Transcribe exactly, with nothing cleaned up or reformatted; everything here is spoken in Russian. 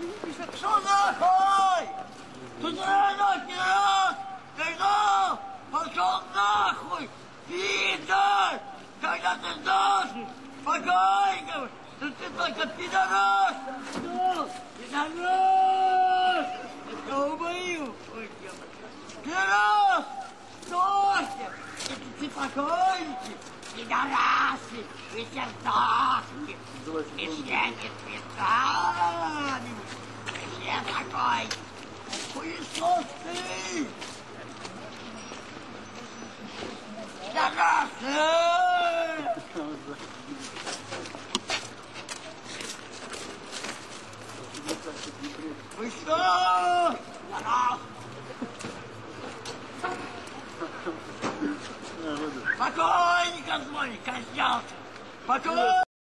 Что нахуй? Туда нахуй раз! Когда пошел нахуй! Пидор! Когда ты сдашь? Спокойно! Да ты только пидорас! Что? Пидорас! Я убою! Ой, пидорас! Стойте! Это ты покойники! Пидорасы! Вы все сдохли! И все не цветами! Все такой! Хуесос ты! Пидорасы! Вы что? Пидорас! Спокойненько, звони, козел! Спокойно!